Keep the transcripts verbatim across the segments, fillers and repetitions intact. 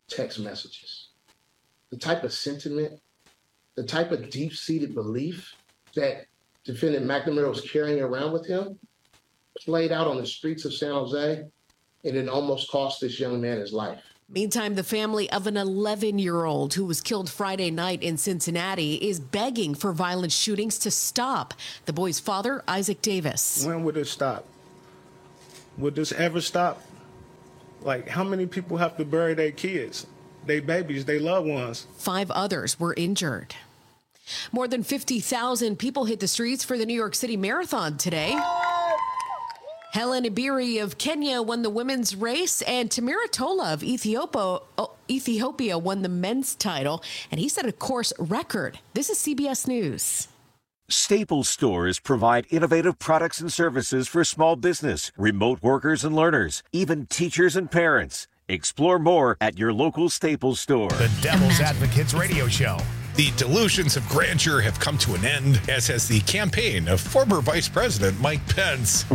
text messages, the type of sentiment, the type of deep-seated belief that defendant McNamara was carrying around with him played out on the streets of San Jose, and it almost cost this young man his life. Meantime, the family of an eleven-year-old who was killed Friday night in Cincinnati is begging for violent shootings to stop. The boy's father, Isaac Davis. When would it stop? Would this ever stop? Like, how many people have to bury their kids, their babies, their loved ones? Five others were injured. More than fifty thousand people hit the streets for the New York City Marathon today. Helen Ibiri of Kenya won the women's race, and Tamira Tola of Ethiopia, Ethiopia won the men's title, and he set a course record. This is C B S News. Staples stores provide innovative products and services for small business, remote workers and learners, even teachers and parents. Explore more at your local Staples store. The Devil's Advocates Radio Show. The delusions of grandeur have come to an end, as has the campaign of former Vice President Mike Pence.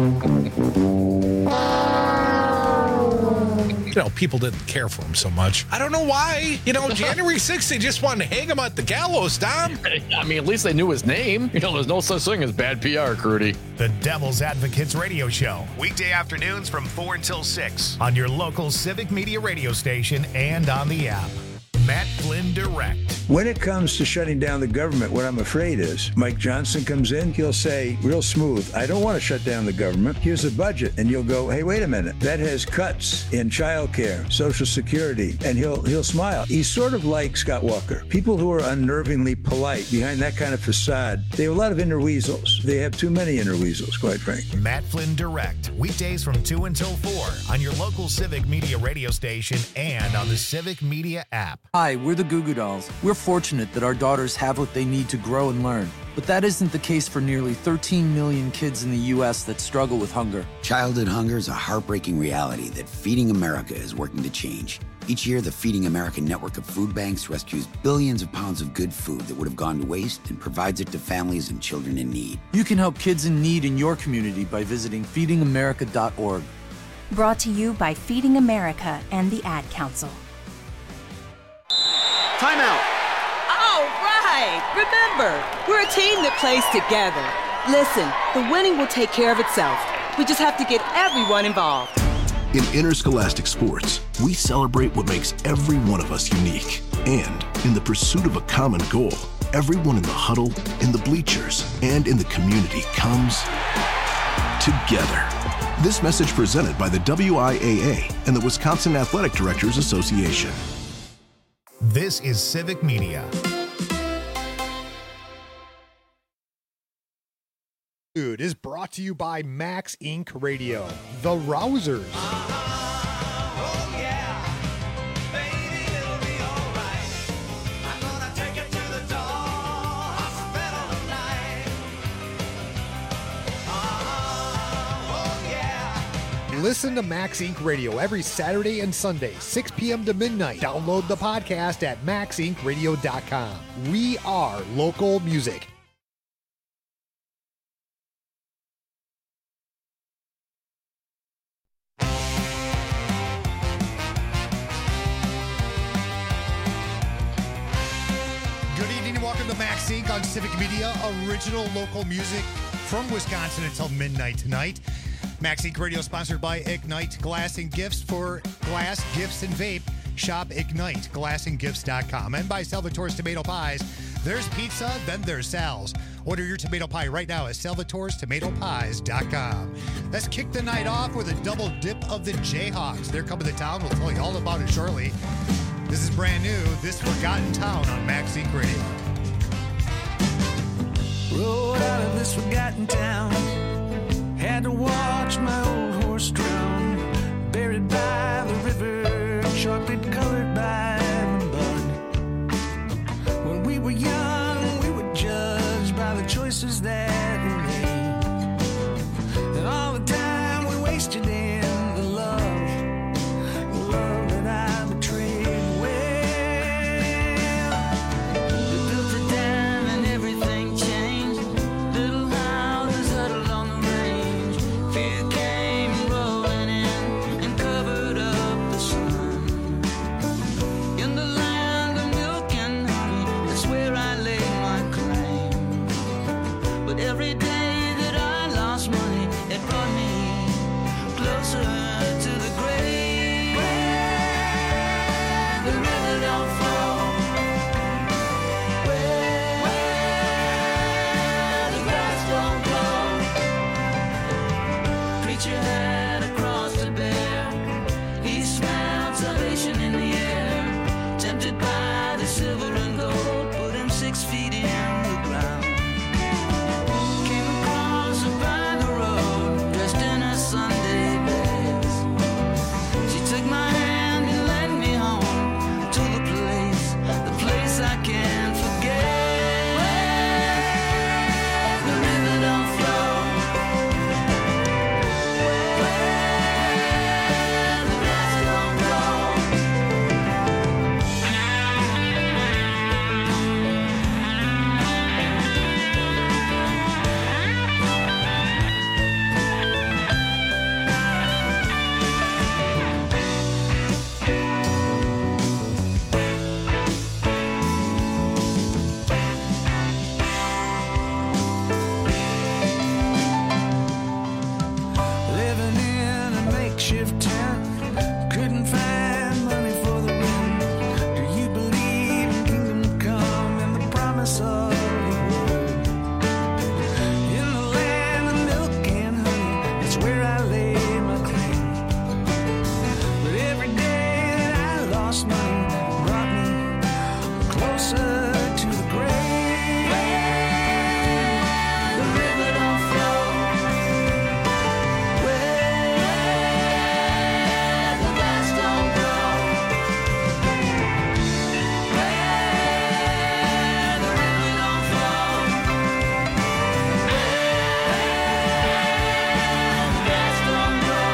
You know, people didn't care for him so much. I don't know why. You know, January sixth, they just wanted to hang him at the gallows, Dom. I mean, at least they knew his name. You know, there's no such thing as bad P R, Crudy. The Devil's Advocates Radio Show. Weekday afternoons from four until six on your local Civic Media radio station and on the app. Matt Flynn Direct. When it comes to shutting down the government, what I'm afraid is Mike Johnson comes in, he'll say real smooth, I don't want to shut down the government. Here's a budget. And you'll go, hey, wait a minute. That has cuts in childcare, Social Security, and he'll he'll smile. He's sort of like Scott Walker. People who are unnervingly polite behind that kind of facade, they have a lot of inner weasels. They have too many inner weasels, quite frankly. Matt Flynn Direct. Weekdays from two until four on your local Civic Media radio station and on the Civic Media app. Hi, we're the Goo Goo Dolls. We're fortunate that our daughters have what they need to grow and learn. But that isn't the case for nearly thirteen million kids in the U S that struggle with hunger. Childhood hunger is a heartbreaking reality that Feeding America is working to change. Each year, the Feeding America network of food banks rescues billions of pounds of good food that would have gone to waste and provides it to families and children in need. You can help kids in need in your community by visiting feeding america dot org. Brought to you by Feeding America and the Ad Council. Timeout. All right. Remember, we're a team that plays together. Listen, the winning will take care of itself. We just have to get everyone involved. In interscholastic sports, we celebrate what makes every one of us unique. And in the pursuit of a common goal, everyone in the huddle, in the bleachers, and in the community comes together. This message presented by the W I A A and the Wisconsin Athletic Directors Association. This is Civic Media. Food is brought to you by Max Incorporated. Radio, The Rousers. Listen to Max Incorporated. Radio every Saturday and Sunday, six p.m. to midnight. Download the podcast at max inc radio dot com. We are local music. Good evening and welcome to Max Incorporated on Civic Media, original local music from Wisconsin until midnight tonight. Max Incorporated Radio sponsored by Ignite Glass and Gifts for glass, gifts, and vape. Shop Ignite Glass and Gifts dot com. And by Salvatore's Tomato Pies. There's pizza, then there's Sal's. Order your tomato pie right now at Salvatore's Tomato Pies dot com. Let's kick the night off with a double dip of the Jayhawks. They're coming to town. We'll tell you all about it shortly. This is brand new. This Forgotten Town on Max Incorporated Radio. Rode out of this forgotten town. Had to watch my old horse drown, buried by the river, chocolate colored by the bud. When we were young, we were judged by the choices that we made, and all the time we wasted in the love, the love that I betrayed. Well, we built a dam and everything changed. Little houses huddled on the range. Fear came rolling in and covered up the sun. house money brought me closer to the grave. Where the river don't flow, where the grass don't grow, where the river don't flow, where the grass don't grow.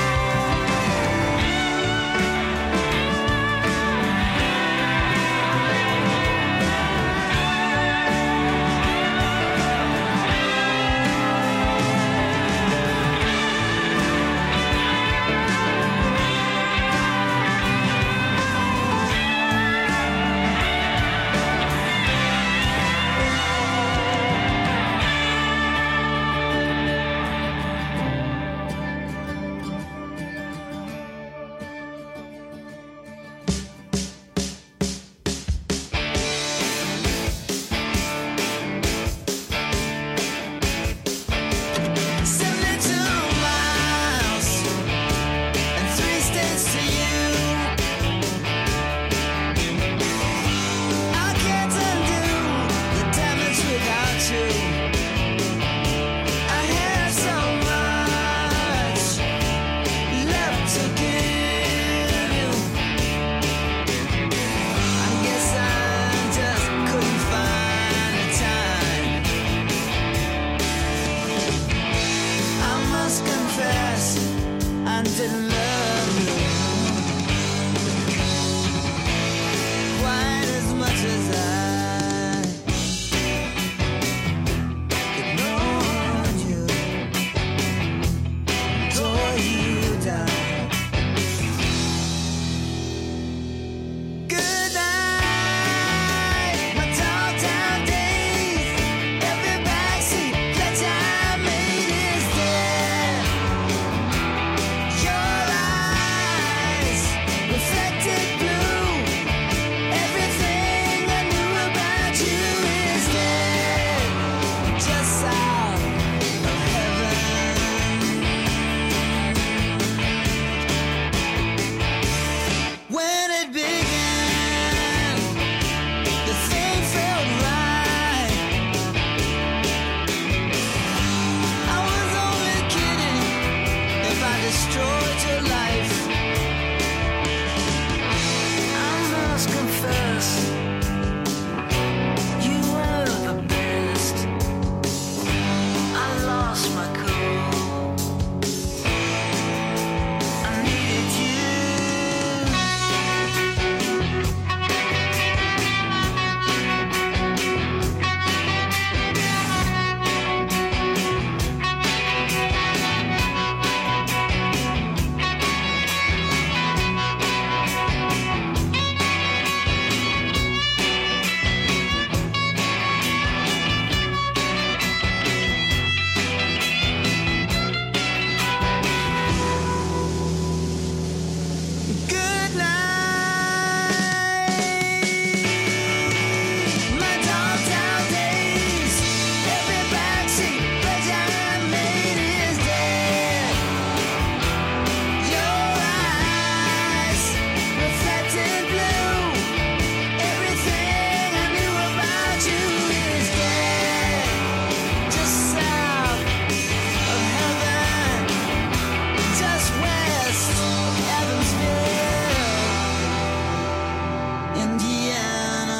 seventy-two miles and three states to you. I can't undo the damage without you. I have so much left to give you. I guess I just couldn't find the time. I must confess, I didn't love you quite as much as I ignored you, tore you down. Good night, my dog-town days. Every backseat that I made is dead. Your eyes reflected blue. Everything I knew about you is dead. Just out of heaven. When it began, the thing felt right. I was only kidding if I destroyed your life. I must confess, you were the best. I lost my cool. I needed you. Good night, my dog-town days. Every backseat that I made is dead. Your eyes reflected blue. Everything I knew about you is dead. Just south of heaven, just west of Evansville, Indiana.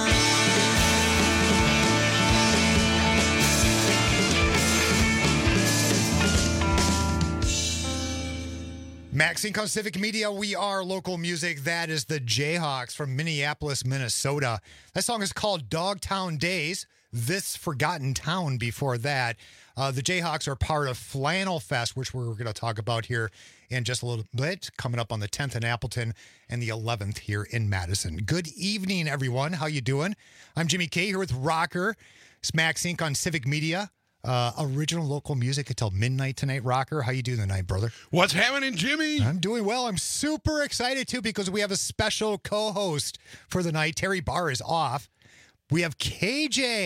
Maxine on Civic Media, we are local music. That is the Jayhawks from Minneapolis, Minnesota. That song is called Dogtown Days. This Forgotten Town before that. Uh, the Jayhawks are part of Flannel Fest, which we're going to talk about here in just a little bit, coming up on the tenth in Appleton and the eleventh here in Madison. Good evening, everyone. How you doing? I'm Jimmy K here with Rocker. It's Max Incorporated on Civic Media. Uh, original local music until midnight tonight. Rocker, how you doing tonight, brother? What's happening, Jimmy? I'm doing well. I'm super excited, too, because we have a special co-host for the night. Terry Barr is off. We have K J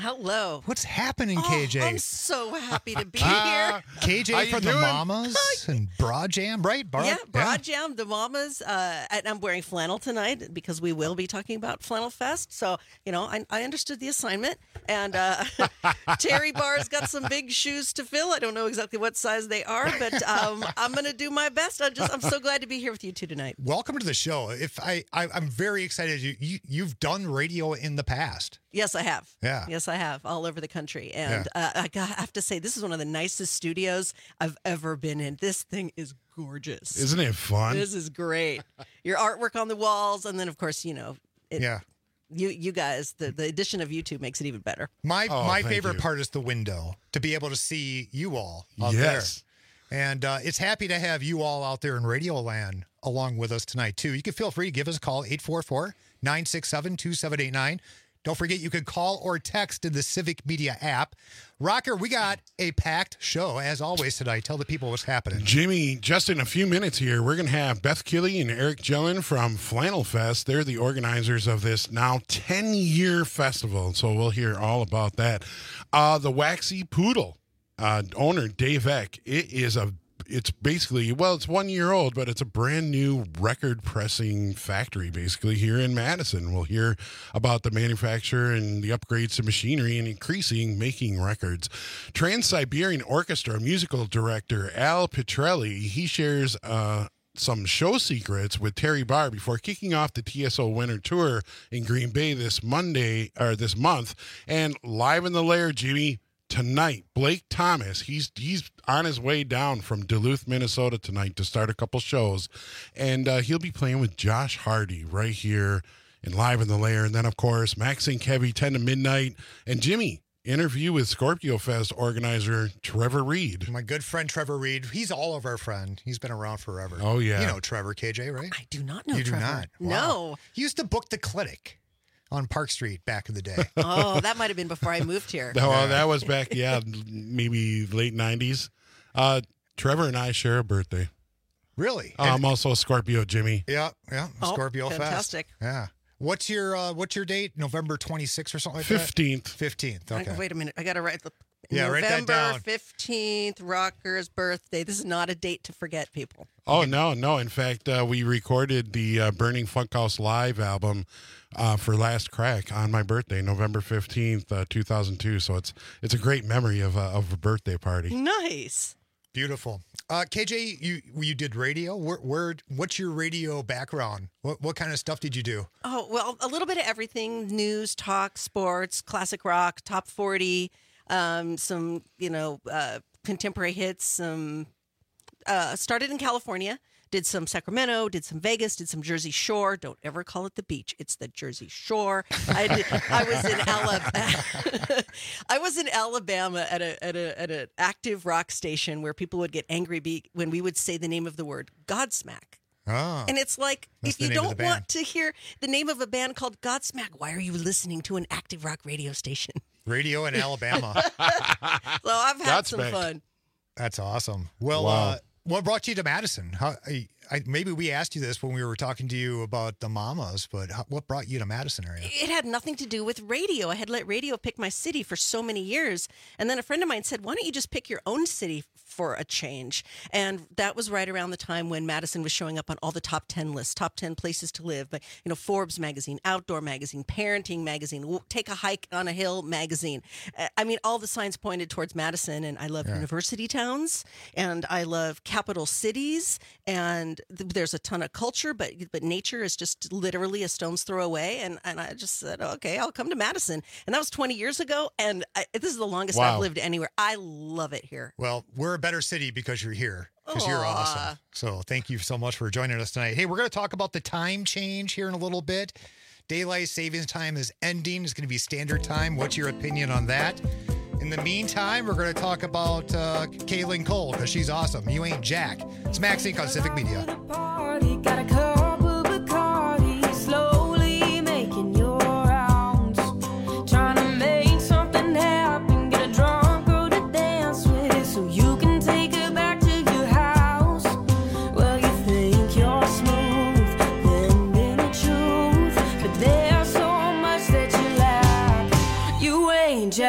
Hello. What's happening, K J? Oh, I'm so happy to be here. K J from the Mamas and Bra Jam, right? Bar- yeah, Bra Jam, the Mamas. Uh, and I'm wearing flannel tonight because we will be talking about Flannel Fest. So, you know, I, I understood the assignment. And uh, Terry Barr's got some big shoes to fill. I don't know exactly what size they are, but um, I'm going to do my best. I'm just, I'm so glad to be here with you two tonight. Welcome to the show. If I, I I'm very excited. You, you you've done radio in the past. Yes, I have. Yeah. Yes, I have, all over the country. And yeah. uh, I got- I have to say, this is one of the nicest studios I've ever been in. This thing is gorgeous. Isn't it fun? This is great. Your artwork on the walls, and then, of course, you know. It, yeah. You you guys, the, the addition of YouTube makes it even better. My Oh, my thank favorite you. part is the window, to be able to see you all out Yes. there. And uh, it's happy to have you all out there in Radio Land along with us tonight, too. You can feel free to give us a call, eight four four, nine six seven, two seven eight nine. Don't forget, you can call or text in the Civic Media app. Rocker, we got a packed show, as always, tonight. Tell the people what's happening. Jimmy, just in a few minutes here, we're going to have Beth Killey and Eric Gillen from Flannel Fest. They're the organizers of this now ten-year festival, so we'll hear all about that. Uh, the Waxy Poodle uh, owner, Dave Eck, it is a It's basically, well, it's one year old, but it's a brand new record pressing factory basically here in Madison. We'll hear about the manufacture and the upgrades to machinery and increasing making records. Trans-Siberian Orchestra musical director Al Petrelli, he shares uh, some show secrets with Terry Barr before kicking off the T S O Winter Tour in Green Bay this Monday, or this month. And live in the lair, Jimmy, tonight, Blake Thomas, he's he's on his way down from Duluth, Minnesota tonight to start a couple shows, and uh, he'll be playing with Josh Hardy right here and live in the lair. And then, of course, Max and Kevy, ten to midnight, and Jimmy, interview with Scorpio Fest organizer Trevor Reed. My good friend Trevor Reed. He's all of our friend. He's been around forever. Oh, yeah. You know Trevor, K J, right? I do not know You Trevor. do not? Wow. No. He used to book the clinic on Park Street back in the day. Oh, that might have been before I moved here. Oh, well, that was back, yeah, maybe late nineties. Uh, Trevor and I share a birthday. Really? Uh, I'm also a Scorpio, Jimmy. Yeah, yeah. Oh, Scorpio fantastic. Fest. Yeah. What's your uh, what's your date? November twenty-sixth or something like fifteenth. that? fifteenth. I- Okay. Wait a minute. I got to write the Yeah, write that November down. fifteenth, Rocker's birthday. This is not a date to forget, people. Oh, no, no. In fact, uh, we recorded the uh, Burning Funkhouse Live album uh, for Last Crack on my birthday, November fifteenth, uh, two thousand two. So it's it's a great memory of a, of a birthday party. Nice. Beautiful. Uh, K J, you you did radio. Where, where what's your radio background? What what kind of stuff did you do? Oh, well, a little bit of everything: news, talk, sports, classic rock, top forty, um, some, you know, uh, contemporary hits. Some uh, started in California, did some Sacramento, did some Vegas, did some Jersey Shore. Don't ever call it the beach; it's the Jersey Shore. I did, I was in Alabama. I was in Alabama at a at a at an active rock station where people would get angry be, when we would say the name of the word Godsmack. Oh. And it's like, That's if the you name of the don't band. want to hear the name of a band called Godsmack, why are you listening to an active rock radio station? Radio in Alabama. So I've had some Godsmack. fun. That's awesome. Well, Wow. uh, what brought you to Madison? How, I, I, maybe we asked you this when we were talking to you about the Mamas, but how, what brought you to Madison area? It had nothing to do with radio. I had let radio pick my city for so many years. And then a friend of mine said, why don't you just pick your own city for a change? And that was right around the time when Madison was showing up on all the top ten lists, top ten places to live. But, you know, Forbes magazine, Outdoor magazine, Parenting magazine, W- Take a Hike on a Hill magazine. Uh, I mean, all the signs pointed towards Madison. And I love Yeah. university towns, and I love capital cities. And th- there's a ton of culture, but but nature is just literally a stone's throw away. And, and I just said, okay, I'll come to Madison. And that was twenty years ago. And I, this is the longest Wow. I've lived anywhere. I love it here. Well, we're a better city because you're here, because you're Aw. awesome. So thank you so much for joining us tonight. Hey, we're going to talk about the time change here in a little bit. Daylight savings time is ending. It's going to be standard time. What's your opinion on that? In the meantime, we're going to talk about uh, Kaylin Cole, because she's awesome. You ain't Jack. It's Max Inc on Civic Media. Party, got a cup of Bacardi, slowly making your rounds. Trying to make something happen, get a drunk girl to dance with, so you can take her back to your house. Well, you think you're smooth, then in the truth, but there's so much that you lack. You ain't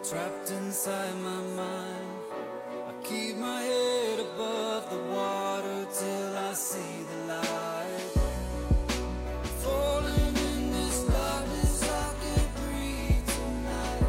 trapped inside my mind. I keep my head above the water till I see the light. Falling in this darkness, I can't breathe tonight.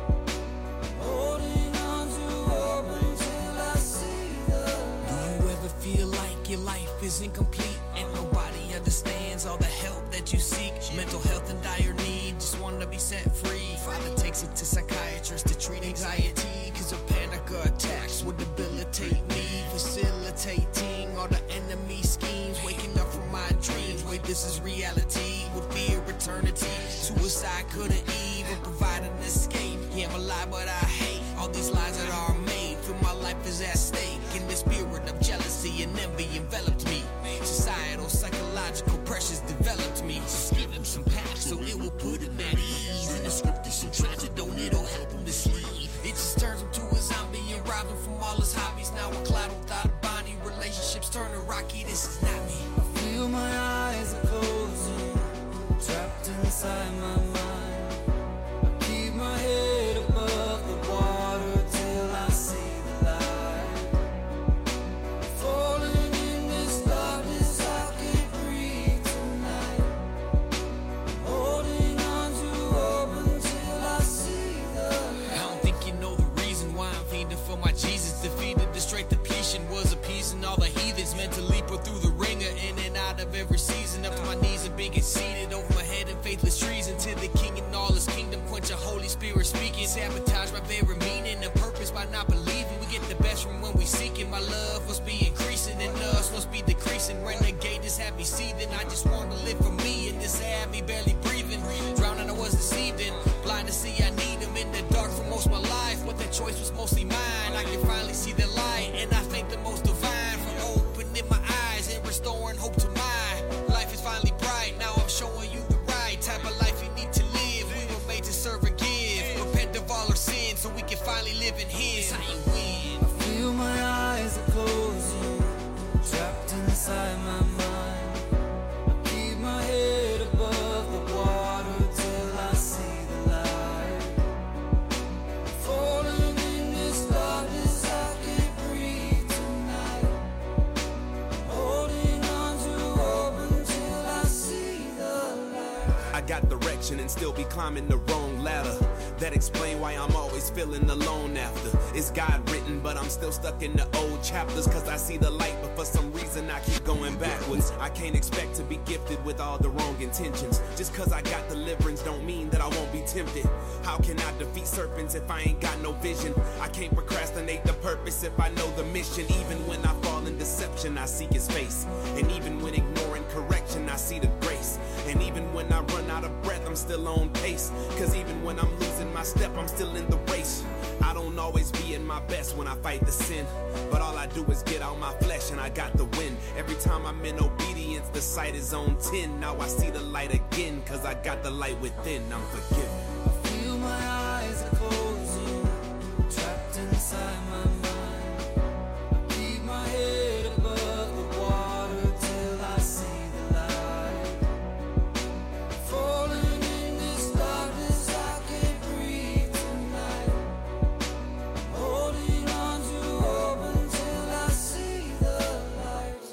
Holding on to hope until I see the light. Do you ever feel like your life is incomplete and nobody understands all the help that you seek? Mental health in dire need, just want to be set free. Father takes it to psychiatrists to treat anxiety, cause a panic attacks would debilitate me. Facilitating all the enemy schemes, waking up from my dreams. Wait, this is reality with fear eternity. Suicide couldn't even provide an escape. Yeah, I'm alive but I hate all these lies that are made. Feel my life is at stake, and the spirit of jealousy and envy enveloped me. Societal, psychological pressures developed me. Just give him some pap so it will put him at ease. And the script is so trazodone, it'll help him to sleep. It just turns him to a zombie and robs him from all his hobbies. Now a cloud without a body, relationships turn to rocky. This is not me. I feel my eyes are closing, trapped inside my mind. I keep my head above the water till I see the light. Falling in this darkness, I can't breathe tonight. Holding on to hope until I see the light. I don't think you know the reason why I'm feeding for my Jesus. Defeated the straight depletion, was appeasing all the heathens. Meant to leap her through the ringer, in and out of every season. Up to my knees and being seated over my head in faithless treason. To the king and all his kingdom, quench a Holy Spirit speaking. Sabotage my very meaning and purpose by not believing. We get the best from when we seek it. My love must be increasing and us must be decreasing. Renegade just had me seething. I just want to live for me, and this had me barely breathing. Drowning, I was deceived and blind to see I need him in the dark for most of my life. But that choice was mostly mine. I can finally see the light, and I thank the most divine for opening my eyes and restoring hope to mine. Life is finally bright. Now I'm showing you the right type of life you need to live. We were made to serve and give. Repent of all our sins so we can finally live in his. I ain't win. I feel my eyes are closing, trapped inside my mind. I keep my head above the water till I see the light. Falling in this darkness, I can't breathe tonight. Holding on to hope until I see the light. I got direction and still be climbing the wrong ladder. That explain why I'm always feeling alone after. It's God written, but I'm still stuck in the old chapters. Cause I see the light, but for some reason I keep going backwards. I can't expect to be gifted with all the wrong intentions. Just cause I got deliverance don't mean that I won't be tempted. How can I defeat serpents if I ain't got no vision? I can't procrastinate the purpose if I know the mission. Even when I fall in deception, I seek his face. And even when ignoring correction, I see the grace. And even when I run out of breath, I'm still on pace. Cause even when I'm losing my step, I'm still in the race. I don't always be in my best when I fight the sin, but all I do is get out my flesh and I got the win. Every time I'm in obedience, the sight is on ten. Now I see the light again, cause I got the light within. I'm forgiven. I feel my eyes are closing, trapped inside my mind. I keep my head above the water till I see the light. Falling in this darkness, I can't breathe tonight. Holding on to hope until I see the light.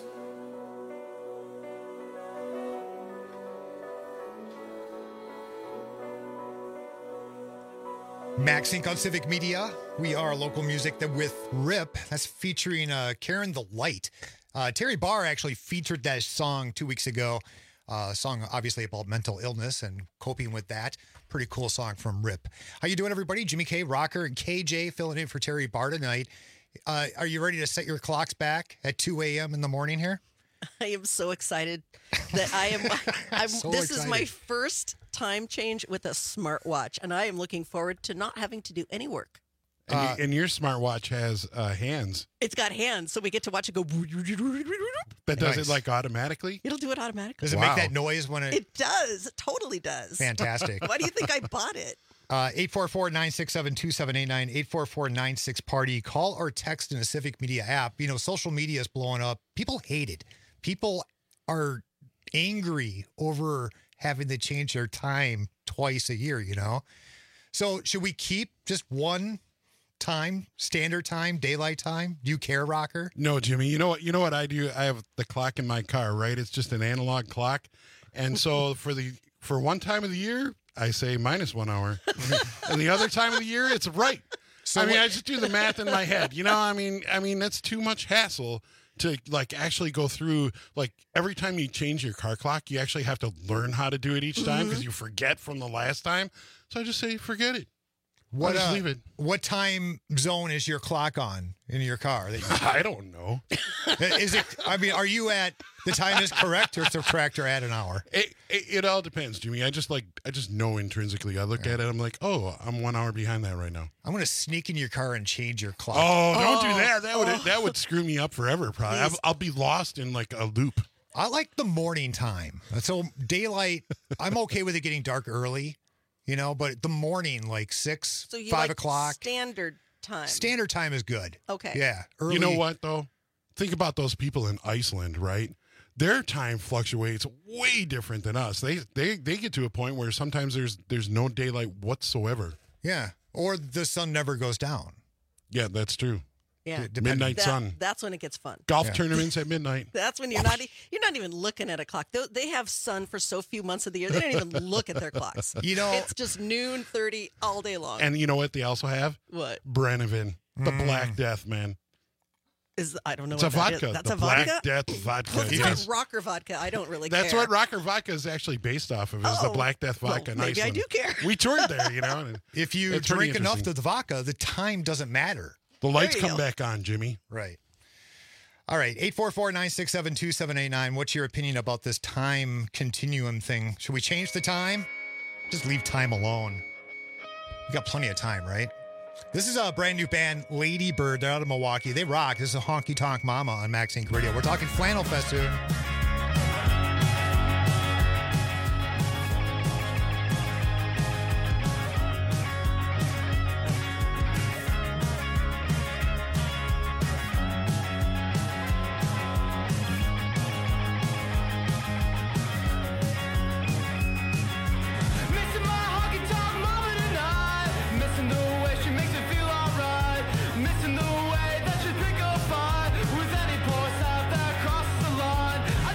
Max Inc on Civic Media. We are local music that with Rip. That's featuring uh, Karen the Light. Uh, Terry Barr actually featured that song two weeks ago. Uh, song obviously about mental illness and coping with that. Pretty cool song from Rip. How you doing, everybody? Jimmy K, Rocker, and K J filling in for Terry Barr tonight. Uh, are you ready to set your clocks back at two a.m. in the morning here? I am so excited that I am. I'm, So this is my excited. first time change with a smartwatch, and I am looking forward to not having to do any work. And, Uh, y- and your smartwatch has uh, hands It's got hands, so we get to watch it go. that does Nice. it like automatically. It'll do it automatically. Does it Wow. make that noise when it... It does. It totally does. Fantastic. Why do you think I bought it? Uh, eight four four, nine six seven, two seven eight nine, eight four four, nine six party. Call or text in the Civic Media app. You know, social media is blowing up. People hate it. People are angry over having to change their time twice a year, you know? So should we keep just one time, standard time, daylight time? Do you care, Rocker? No, Jimmy. You know what? You know what I do? I have the clock in my car, right? It's just an analog clock, and so for the for one time of the year, I say minus one hour, and the other time of the year, it's right. So I mean, what, I just do the math in my head. You know, I mean, I mean that's too much hassle to like actually go through. Like every time you change your car clock, you actually have to learn how to do it each time because mm-hmm. you forget from the last time. So I just say, forget it. What, just uh, leave it. What time zone is your clock on in your car? That you, I don't know. Is it? I mean, are you at the time is correct or it's correct or at an hour? It, it it all depends, Jimmy. I just like I just know intrinsically. I look yeah. at it. I'm like, oh, I'm one hour behind that right now. I'm gonna sneak in your car and change your clock. Oh, don't oh. do that. That would oh. that would screw me up forever. Probably. I'll, I'll be lost in like a loop. I like the morning time. So daylight, I'm okay with it getting dark early. You know, but the morning, like six, so you five like o'clock. Standard time. Standard time is good. Okay. Yeah. Early. You know what, though? Think about those people in Iceland, right? Their time fluctuates way different than us. They they they get to a point where sometimes there's there's no daylight whatsoever. Yeah. Or the sun never goes down. Yeah, that's true. Yeah. D- midnight that, sun. That's when it gets fun. Golf yeah. tournaments at midnight. That's when you're not e- you're not even looking at a clock. They, they have sun for so few months of the year. They don't even look at their clocks. You know, it's just noon thirty all day long. And you know what they also have? What? Brennivin, the mm. Black Death, man. Is I don't know. It's what a that vodka. Is. That's the a vodka. Black Death vodka. Well, it's yes. not Rocker vodka. I don't really That's care. what Rocker vodka is actually based off of. Is oh, the Black Death vodka? Well, maybe Iceland. I do care. We toured there, you know. If you drink enough of the vodka, the time doesn't matter. The lights come go. back on, Jimmy. Right. All right, eight four four, nine six seven, two seven eight nine. What's your opinion about this time continuum thing? Should we change the time? Just leave time alone. You got plenty of time, right? This is a brand new band, Lady Bird. They're out of Milwaukee. They rock. This is a Honky Tonk Mama on Max Inc Radio. We're talking Flannel Fest soon. Missing the way that you pick a fight with any poor side that crosses the line.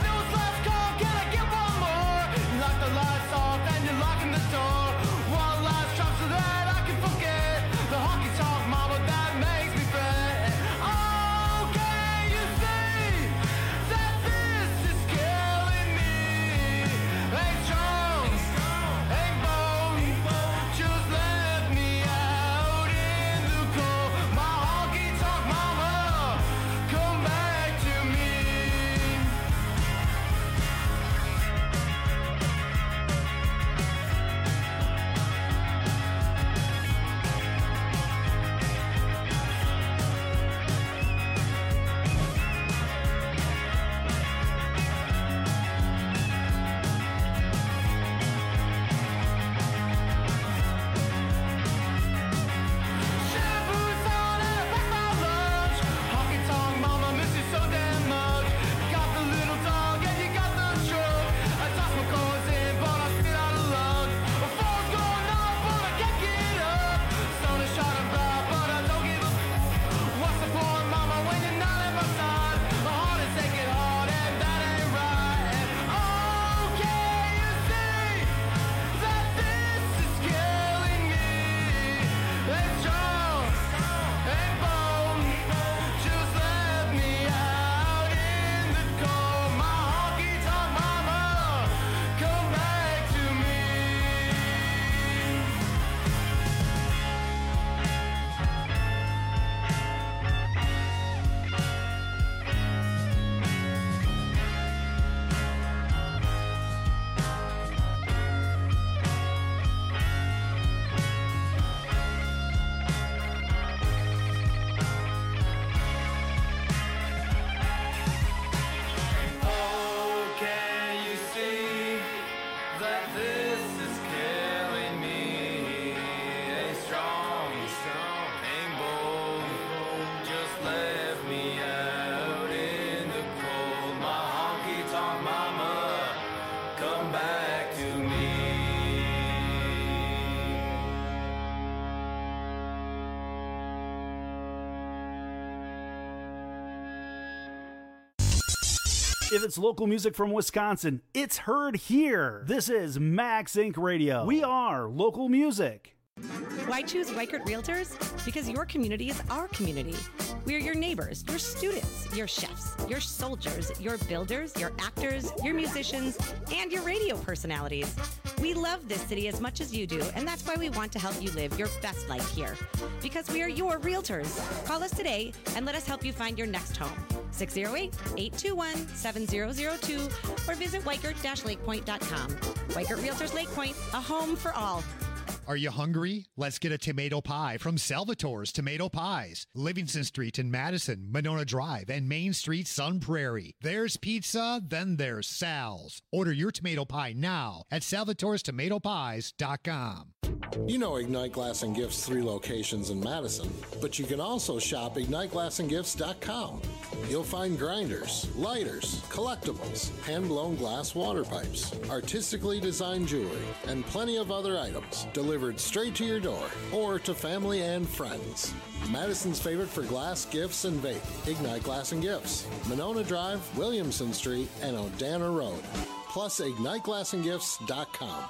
If it's local music from Wisconsin, it's heard here. This is Max Inc Radio. We are local music. Why choose Weichert Realtors? Because your community is our community. We are your neighbors, your students, your chefs, your soldiers, your builders, your actors, your musicians, and your radio personalities. We love this city as much as you do, and that's why we want to help you live your best life here. Because we are your realtors. Call us today and let us help you find your next home. six oh eight, eight two one, seven oh oh two or visit weichert dash lake point dot com. Weichert Realtors Lake Point, a home for all. Are you hungry? Let's get a tomato pie from Salvatore's Tomato Pies. Livingston Street in Madison, Monona Drive, and Main Street, Sun Prairie. There's pizza, then there's Sal's. Order your tomato pie now at salvatores tomato pies dot com. You know Ignite Glass and Gifts' three locations in Madison, but you can also shop ignite glass and gifts dot com. You'll find grinders, lighters, collectibles, hand-blown glass water pipes, artistically designed jewelry, and plenty of other items delivered straight to your door or to family and friends. Madison's favorite for glass, gifts, and vape, Ignite Glass and Gifts, Monona Drive, Williamson Street, and Odana Road. Plus ignite glass and gifts dot com.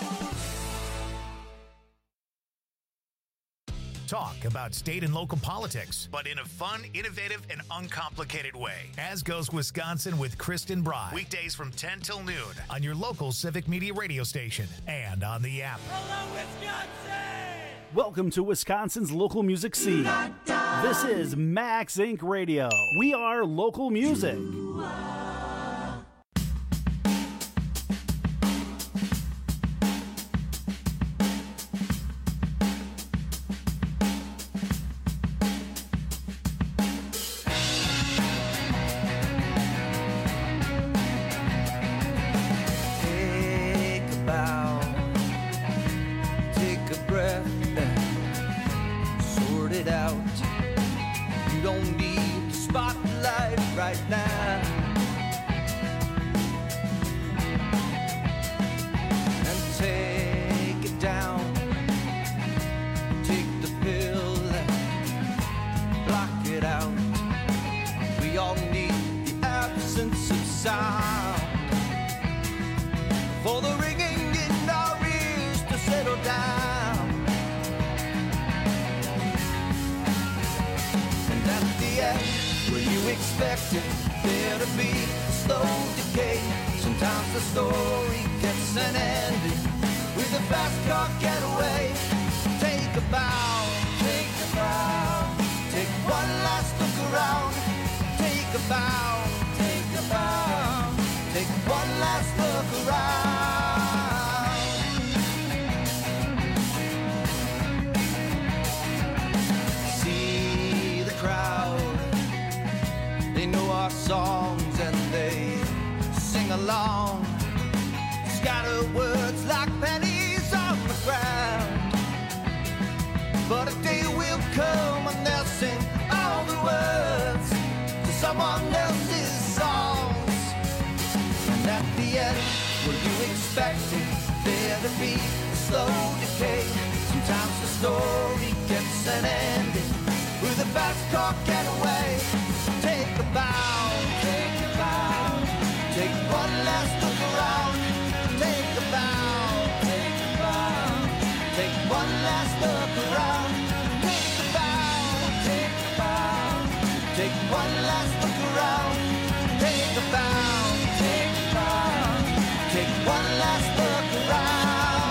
Talk about state and local politics, but in a fun, innovative, and uncomplicated way. As Goes Wisconsin with Kristen Bry. Weekdays from ten till noon on your local Civic Media radio station and on the app. Hello, Wisconsin! Welcome to Wisconsin's local music scene. This is Max Inc Radio. We are local music. Songs and they sing along, scatter words like pennies on the ground. But a day will come when they'll sing all the words to someone else's songs. And at the end, were you expecting there to be a slow decay? Sometimes the story gets an ending with a fast car getaway. Take a bow. Take a bow. Take one last look around. Take a bow. Take a bow. Take one last look around. Take a bow. Take a bow. Take one last look around. Take a bow. Take a bow. Take one last look around.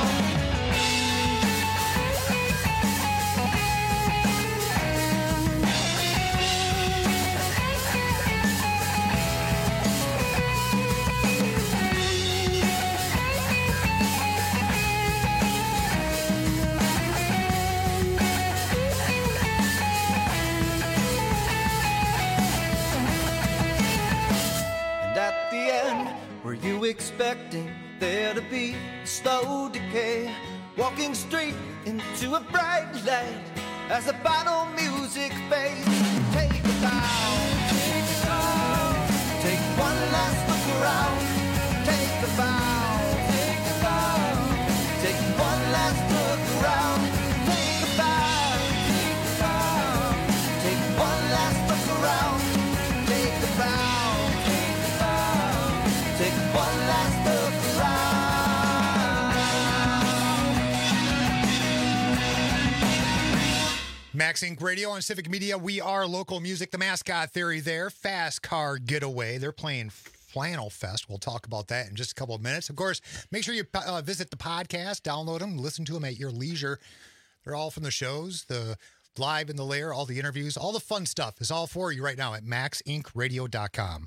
Were you expecting there to be a slow decay? Walking straight into a bright light as the final music fades. Take a bow, take a bow, take one last look around. Take a bow, take a bow, take one last look around. Take a bow, take a bow, take one last look around. Take a bow, take a bow. Max Inc Radio on Civic Media. We are local music. The Mascot Theory there. Fast Car Getaway. They're playing Flannel Fest. We'll talk about that in just a couple of minutes. Of course, make sure you uh, visit the podcast, download them, listen to them at your leisure. They're all from the shows, the live in the lair, all the interviews, all the fun stuff is all for you right now at max inc radio dot com.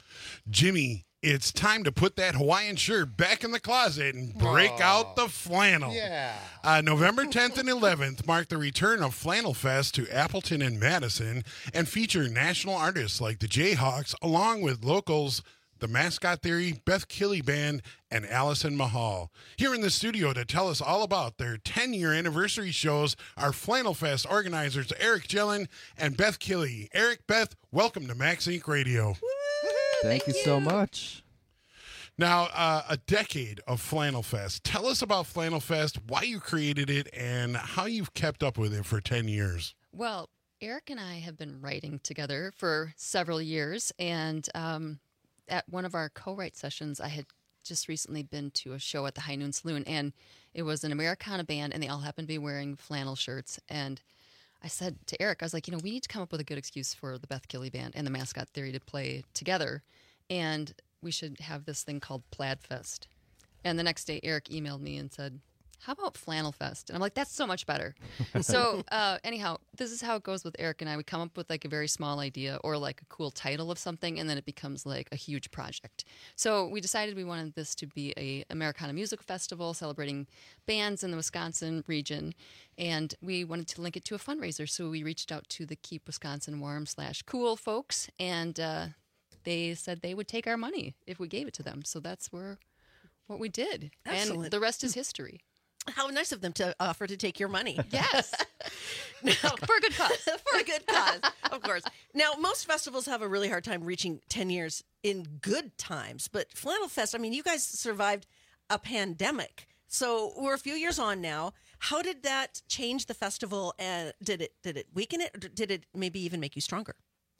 Jimmy, it's time to put that Hawaiian shirt back in the closet and break Oh. out the flannel. Yeah. Uh, November tenth and eleventh mark the return of Flannel Fest to Appleton and Madison and feature national artists like the Jayhawks along with locals The Mascot Theory, Beth Killey Band, and Allison Mahal. Here in the studio to tell us all about their ten-year anniversary shows are Flannel Fest organizers Eric Gillen and Beth Killey. Eric, Beth, welcome to Max Inc Radio. Thank, you so much. Now, uh, a decade of Flannel Fest. Tell us about Flannel Fest, why you created it, and how you've kept up with it for ten years. Well, Eric and I have been writing together for several years, and um, at one of our co-write sessions, I had just recently been to a show at the High Noon Saloon, and it was an Americana band, and they all happened to be wearing flannel shirts, and I said to Eric, I was like, you know, we need to come up with a good excuse for the Beth Killey Band and the Mascot Theory to play together, and we should have this thing called Plaid Fest. And the next day, Eric emailed me and said, how about Flannel Fest? And I'm like, that's so much better. So uh, anyhow, this is how it goes with Eric and I. We come up with like a very small idea or like a cool title of something, and then it becomes like a huge project. So we decided we wanted this to be a Americana music festival celebrating bands in the Wisconsin region, and we wanted to link it to a fundraiser. So we reached out to the Keep Wisconsin Warm slash Cool folks, and uh, they said they would take our money if we gave it to them. So that's where what we did. Excellent. And the rest is history. How nice of them to offer to take your money. Yes. Now, for a good cause. For a good cause, of course. Now, most festivals have a really hard time reaching ten years in good times, but Flannel Fest, I mean, you guys survived a pandemic. So we're a few years on now. How did that change the festival, and did it did it weaken it, or did it maybe even make you stronger?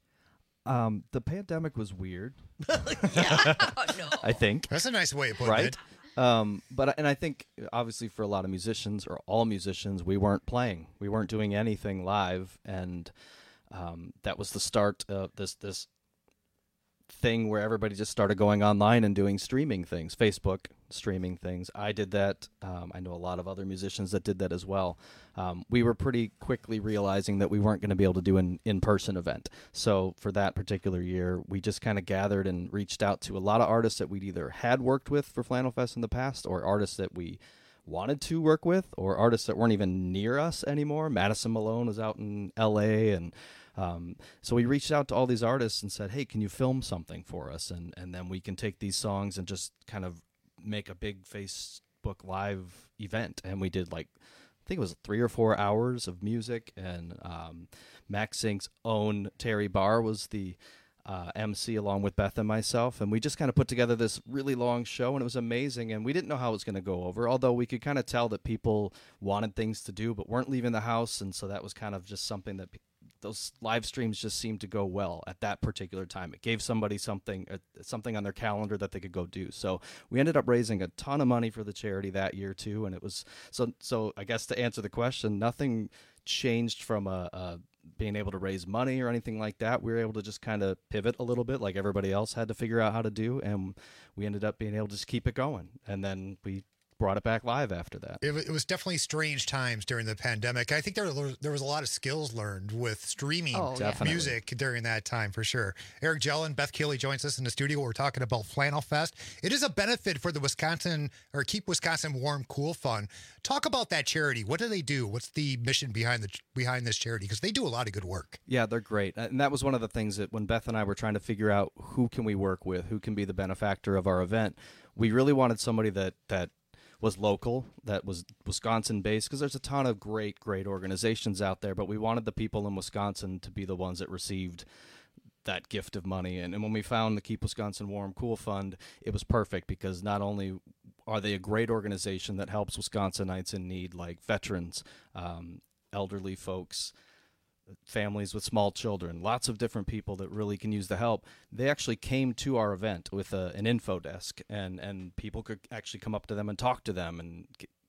Um, the pandemic was weird. Yeah. Oh, no. I think That's a nice way of putting right. it. Um, but and I think obviously for a lot of musicians or all musicians, we weren't playing, we weren't doing anything live, and um, that was the start of this this thing where everybody just started going online and doing streaming things, Facebook streaming things. I did that. Um, I know a lot of other musicians that did that as well. Um, we were pretty quickly realizing that we weren't going to be able to do an in-person event. So for that particular year, we just kind of gathered and reached out to a lot of artists that we'd either had worked with for Flannel Fest in the past, or artists that we wanted to work with, or artists that weren't even near us anymore. Madison Malone was out in L A, and Um, so we reached out to all these artists and said, hey, can you film something for us? And, and then we can take these songs and just kind of make a big Facebook Live event. And we did like, I think it was three or four hours of music. And um, Max Incorporated's own Terry Barr was the uh, M C along with Beth and myself. And we just kind of put together this really long show, and it was amazing. And we didn't know how it was going to go over, although we could kind of tell that people wanted things to do but weren't leaving the house. And so that was kind of just something that those live streams just seemed to go well at that particular time. It gave somebody something uh, something on their calendar that they could go do. So we ended up raising a ton of money for the charity that year too, and it was so. So I guess to answer the question, nothing changed from a, a being able to raise money or anything like that. We were able to just kind of pivot a little bit, like everybody else had to figure out how to do, and we ended up being able to just keep it going. And then we brought it back live after that. It, it was definitely strange times during the pandemic. I think there were, there was a lot of skills learned with streaming Oh, yeah. music during that time, for sure. Eric Gillen, Beth Killey joins us in the studio. We're talking about Flannel Fest. It is a benefit for the Wisconsin, or Keep Wisconsin Warm Cool Fund. Talk about that charity. What do they do? What's the mission behind the behind this charity? Because they do a lot of good work. Yeah, they're great. And that was one of the things that when Beth and I were trying to figure out who can we work with, who can be the benefactor of our event, we really wanted somebody that that was local, that was Wisconsin-based, because there's a ton of great, great organizations out there, but we wanted the people in Wisconsin to be the ones that received that gift of money. And, and when we found the Keep Wisconsin Warm Cool Fund, it was perfect, because not only are they a great organization that helps Wisconsinites in need, like veterans, um, elderly folks, families with small children, lots of different people that really can use the help. They actually came to our event with a, an info desk, and, and people could actually come up to them and talk to them and get,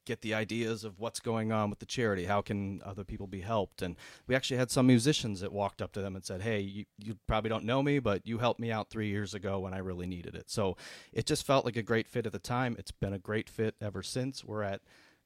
get the ideas of what's going on with the charity. How can other people be helped? And we actually had some musicians that walked up to them and said, hey, you, you probably don't know me, but you helped me out three years ago when I really needed it. So it just felt like a great fit at the time. It's been a great fit ever since. We're at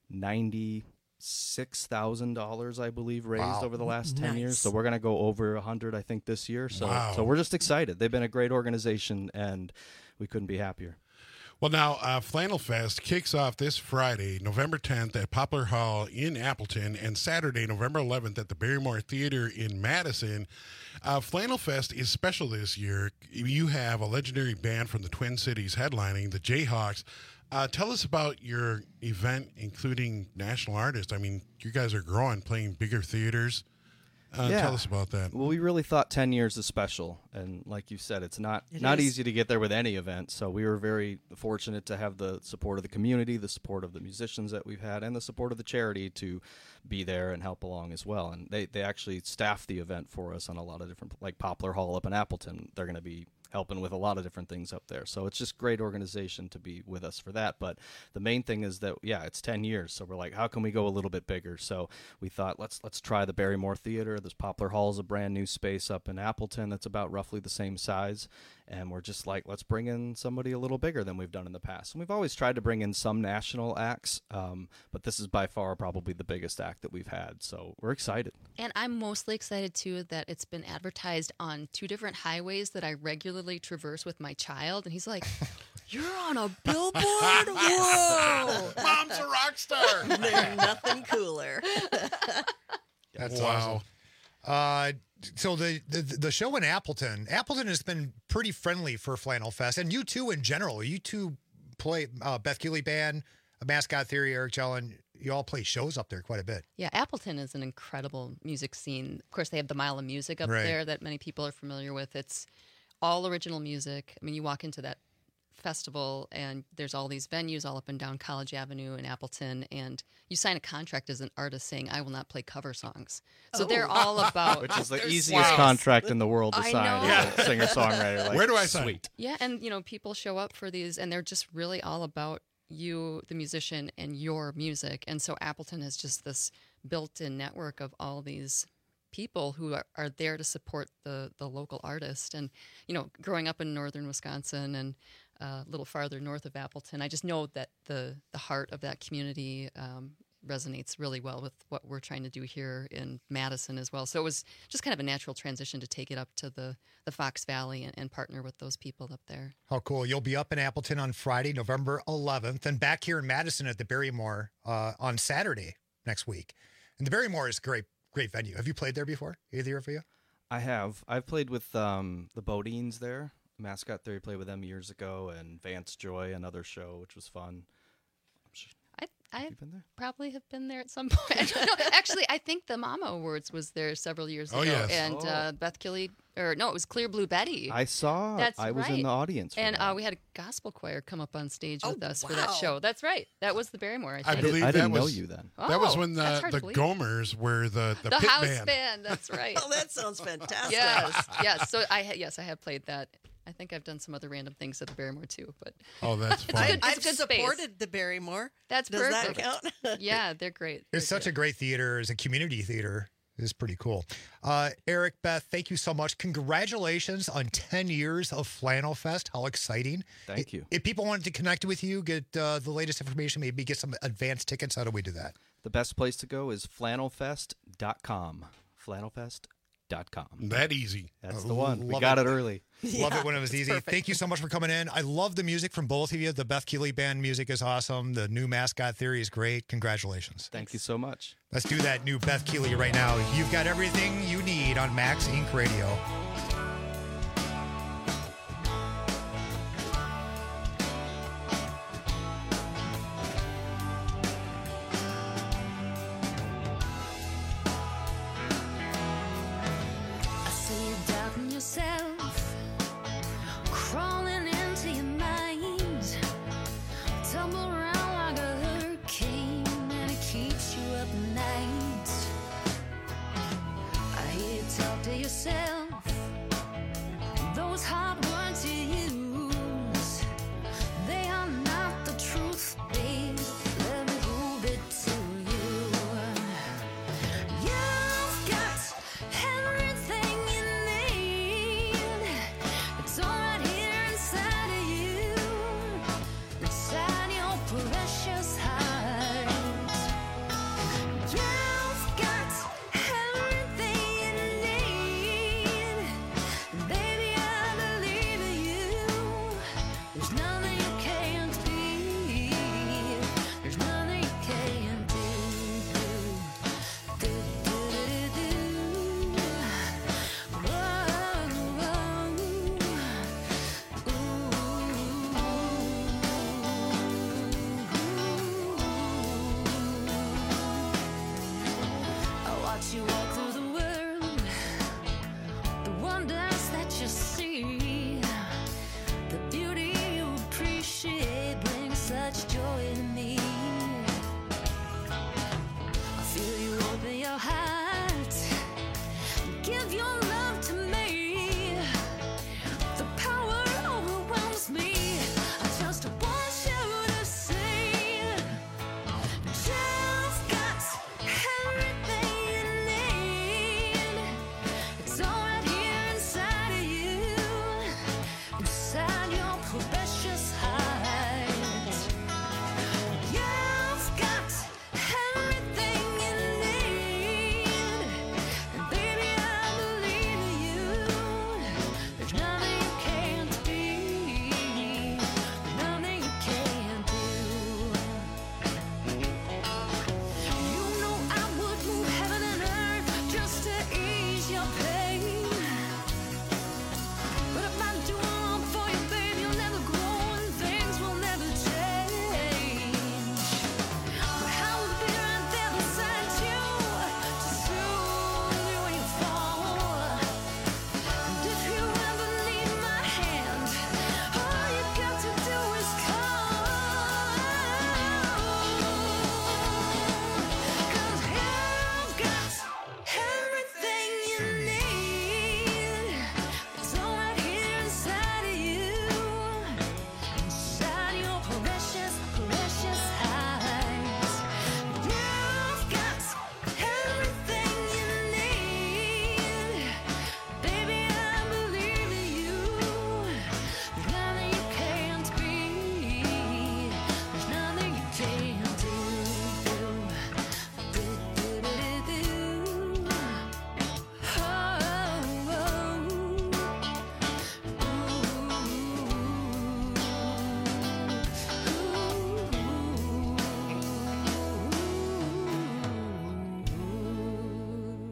ninety-six thousand dollars, I believe, raised Wow. over the last ten Nice. years. So we're going to go over one hundred, I think, this year. So, Wow. so we're just excited. They've been a great organization, and we couldn't be happier. Well, now, uh, Flannel Fest kicks off this Friday, November tenth at Poplar Hall in Appleton, and Saturday, November eleventh at the Barrymore Theater in Madison. Uh, Flannel Fest is special this year. You have a legendary band from the Twin Cities headlining, the Jayhawks. Uh, tell us about your event, including national artists. I mean, you guys are growing, playing bigger theaters. Uh, Yeah. Tell us about that. Well, we really thought ten years is special, and like you said, it's not It not is. easy to get there with any event. So we were very fortunate to have the support of the community, the support of the musicians that we've had, and the support of the charity to be there and help along as well. And they they actually staff the event for us on a lot of different, like Poplar Hall up in Appleton. They're going to be helping with a lot of different things up there. So it's just great organization to be with us for that. But the main thing is that, yeah, it's ten years. So we're like, how can we go a little bit bigger? So we thought, let's let's try the Barrymore Theater. This Poplar Hall is a brand new space up in Appleton that's about roughly the same size. And we're just like, let's bring in somebody a little bigger than we've done in the past. And we've always tried to bring in some national acts, um, but this is by far probably the biggest act that we've had. So we're excited. And I'm mostly excited, too, that it's been advertised on two different highways that I regularly traverse with my child. And he's like, you're on a billboard? Whoa! Mom's a rock star. There's nothing cooler. That's Wow. awesome. Uh, so the, the the show in Appleton, Appleton has been pretty friendly for Flannel Fest, and you two in general. You two play uh, Beth Keeley Band, Mascot Theory, Eric Jellin. You all play shows up there quite a bit. Yeah, Appleton is an incredible music scene. Of course, they have the Mile of Music up Right. there that many people are familiar with. It's all original music. I mean, you walk into that festival and there's all these venues all up and down College Avenue in Appleton, and you sign a contract as an artist saying, I will not play cover songs. So Oh. they're all about... Which is the They're easiest wow. contract in the world to I sign know. as a singer-songwriter. Like, Where do I sign? Sweet. Yeah, and, you know, people show up for these, and they're just really all about you, the musician, and your music. And so Appleton has just this built-in network of all these people who are, are there to support the, the local artist. And, you know, growing up in northern Wisconsin and uh, a little farther north of Appleton, I just know that the, the heart of that community um, resonates really well with what we're trying to do here in Madison as well. So it was just kind of a natural transition to take it up to the, the Fox Valley and, and partner with those people up there. How cool. You'll be up in Appleton on Friday, November eleventh, and back here in Madison at the Barrymore uh, on Saturday next week. And the Barrymore is a great, great venue. Have you played there before, either of you? I have. I've played with um, the Bodines there. Mascot Theory played with them years ago, and Vance Joy, another show, which was fun. I I you been there? probably have been there at some point. no, actually, I think the Mama Awards was there several years Oh, ago, yes. and Oh. uh, Beth Keeley, or no, it was Clear Blue Betty. I saw. That's I was right. in the audience. For and that. uh, we had a gospel choir come up on stage Oh, with us for that wow. show. That's right. That was the Barrymore. I, I think. believe I that didn't know was, you then. That was Oh, when that's the, hard the to believe. Gomers were the, the, The pit house band. band. That's right. Oh, that sounds fantastic. yes, yes. So I ha- yes, I have played that. I think I've done some other random things at the Barrymore too, but Oh, that's it's fun. good. It's I've a good space. supported the Barrymore. That's Does perfect. that count? Yeah, they're great. It's such a great theater. It's a community theater. It's pretty cool. Uh, Eric, Beth, thank you so much. Congratulations on ten years of Flannel Fest. How exciting. Thank you. If people wanted to connect with you, get uh, the latest information, maybe get some advance tickets, how do we do that? The best place to go is flannel fest dot com. flannel fest dot com. That easy. That's Uh, the one. We love got it. it early. Love it when it was it's easy. perfect. Thank you so much for coming in. I love the music from both of you. The Beth Keeley Band music is awesome. The new Mascot Theory is great. Congratulations. Thank you so much. Let's do that new Beth Keeley right now. You've got everything you need on Max Inc Radio. I see you doubting yourself, crawling into your mind. Tumble around like a hurricane, and it keeps you up at night. I hear you talk to yourself,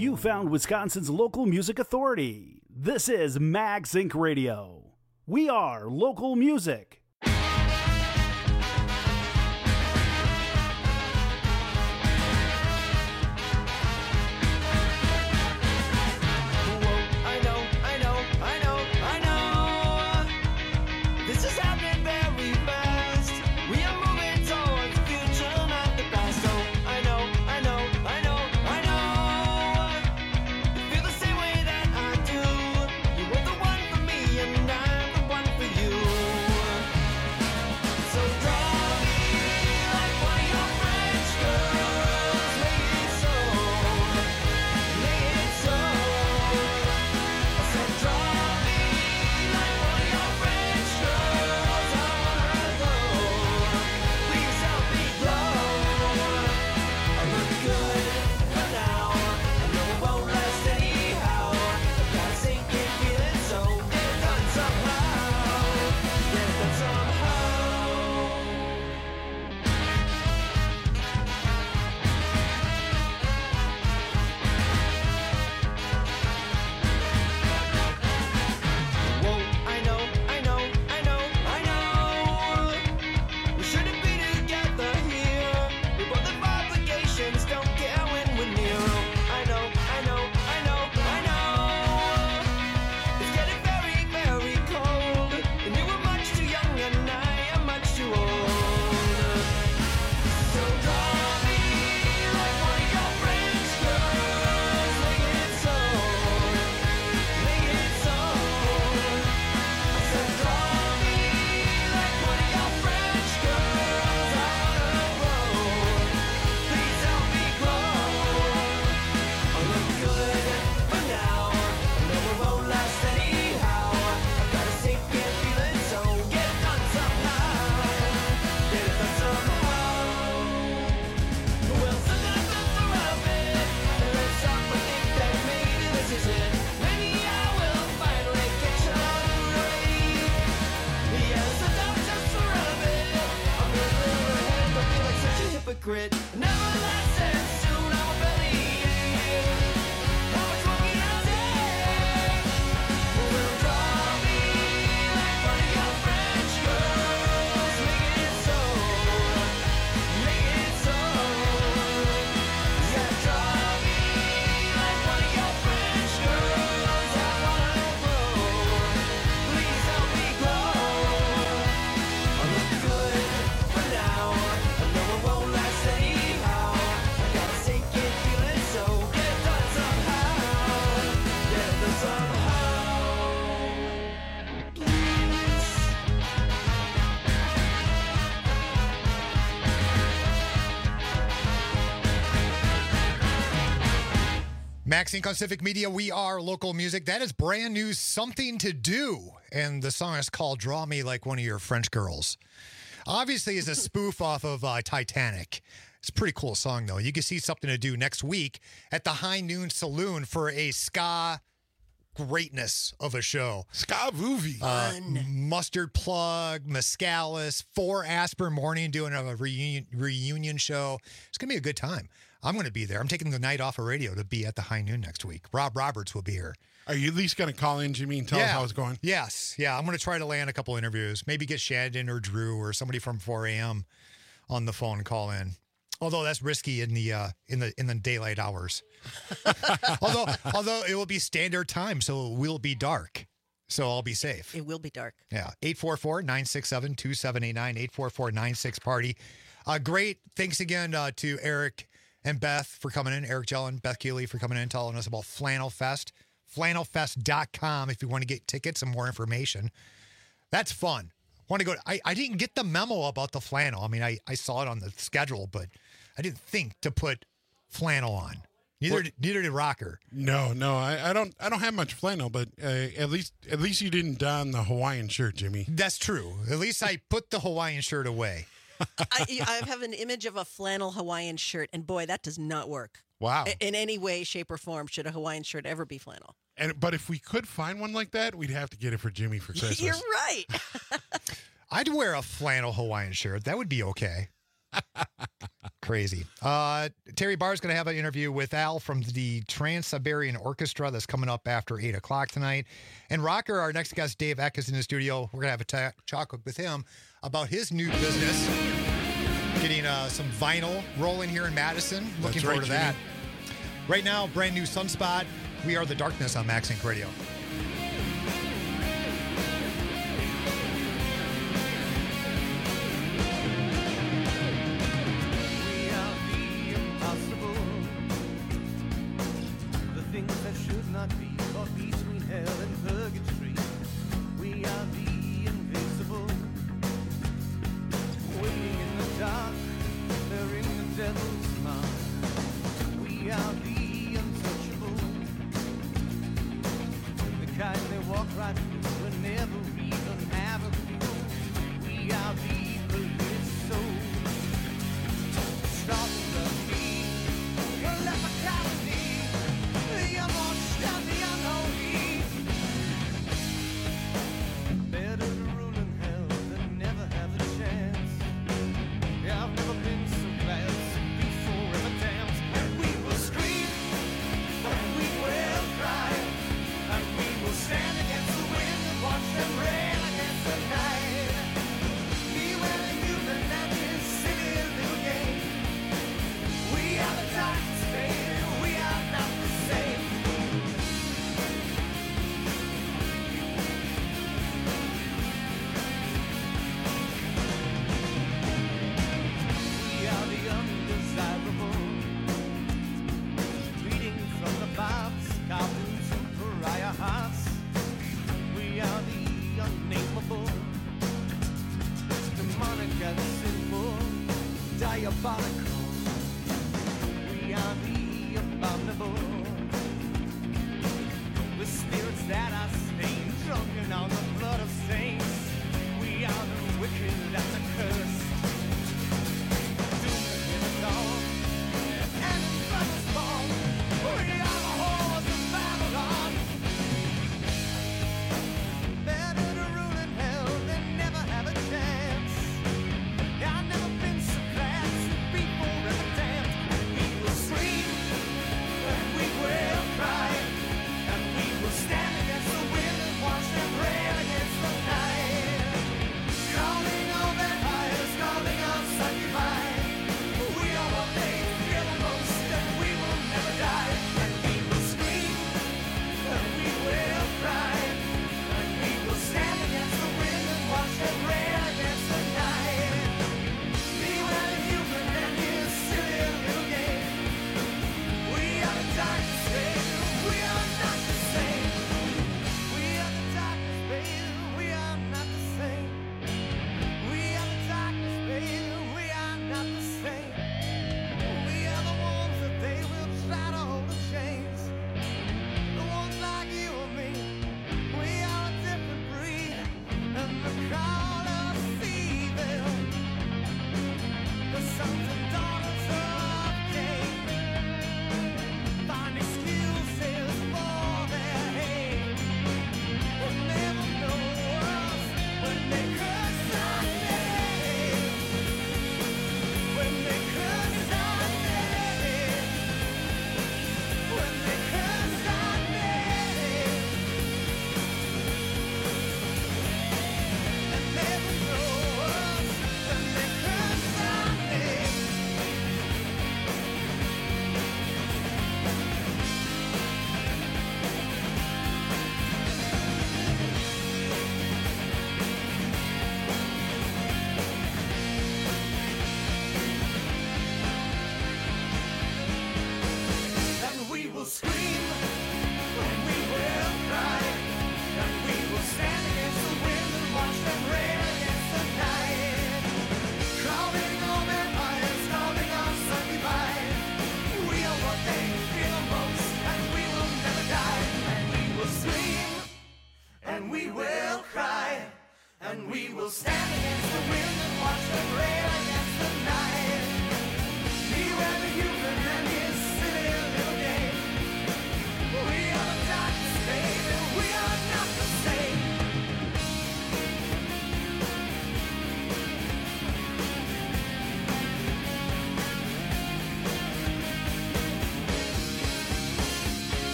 You found Wisconsin's local music authority. This is MagSync Radio. We are local music. MagSync on Civic Media, we are local music. That is brand new Something to Do. And the song is called Draw Me Like One of Your French Girls. Obviously, is a spoof off of uh, Titanic. It's a pretty cool song, though. You can see Something to Do next week at the High Noon Saloon for a ska greatness of a show. Ska movie. Uh, Mustard Plug, Mescalis, Four Asper Morning doing a reunion, reunion show. It's going to be a good time. I'm going to be there. I'm taking the night off of radio to be at the High Noon next week. Rob Roberts will be here. Are you at least going to call in, Jimmy, and tell yeah. us how it's going? Yes. Yeah, I'm going to try to land a couple interviews. Maybe get Shannon or Drew or somebody from four a.m. on the phone and call in. Although that's risky in the uh, in the in the daylight hours. although although it will be standard time, so it will be dark. So I'll be safe. It will be dark. Yeah. eight four four, nine six seven, two seven eight nine, eight four four, nine six party. Uh, great. Thanks again uh, to Eric and Beth for coming in. Eric Jellin, Beth Keeley for coming in and telling us about Flannel Fest. flannel fest dot com if you want to get tickets and more information. That's fun. Want to go? I, I didn't get the memo about the flannel. I mean, I, I saw it on the schedule, but I didn't think to put flannel on. Neither Well, did, neither did Rocker. No, no, I, I don't. I don't have much flannel, but uh, at least at least you didn't don the Hawaiian shirt, Jimmy. That's true. At least I put the Hawaiian shirt away. I, I have an image of a flannel Hawaiian shirt, and boy, that does not work. Wow. In any way, shape, or form, should a Hawaiian shirt ever be flannel? And but if we could find one like that, we'd have to get it for Jimmy for Christmas. You're right. I'd wear a flannel Hawaiian shirt. That would be okay. crazy. Uh, Terry Barr's going to have an interview with Al from the Trans-Siberian Orchestra that's coming up after eight o'clock tonight. And Rocker, our next guest, Dave Eck, is in the studio. We're going to have a ta- talk with him about his new business, getting uh, some vinyl rolling here in Madison. Looking That's forward right, to that. Jimmy. Right now, brand new Sunspot. We Are the Darkness on MaxInc Radio.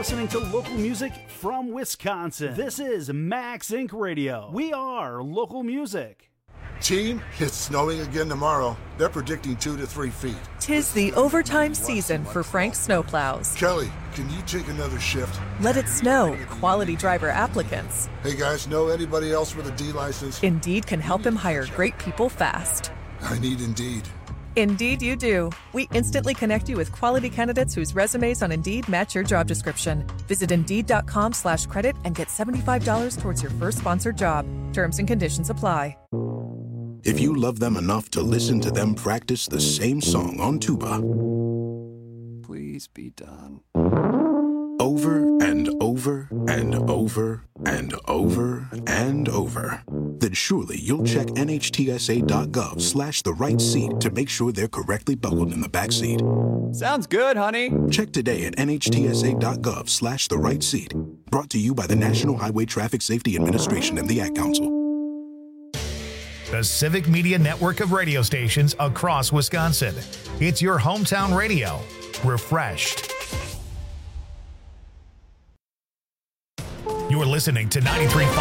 listening to local music from Wisconsin. This is Max Inc Radio. We are local music. Team, it's snowing again tomorrow. They're predicting two to three feet. Tis the overtime season for Frank Snowplows. Kelly, can you take another shift? Let it snow. Quality driver applicants. Hey guys, know anybody else with a D license? Indeed can help him hire great people fast. I need Indeed. Indeed you do. We instantly connect you with quality candidates whose resumes on Indeed match your job description. Visit Indeed.com slash credit and get seventy-five dollars towards your first sponsored job. Terms and conditions apply. If you love them enough to listen to them practice the same song on tuba, please be done. Over and over and over and over and over, then surely you'll check nhtsa.gov slash the right seat to make sure they're correctly buckled in the back seat. Sounds good, honey. Check today at nhtsa.gov slash the right seat. Brought to you by the National Highway Traffic Safety Administration and the Ad Council. The Civic Media network of radio stations across Wisconsin. It's your hometown radio. Refreshed. You're listening to ninety-three point five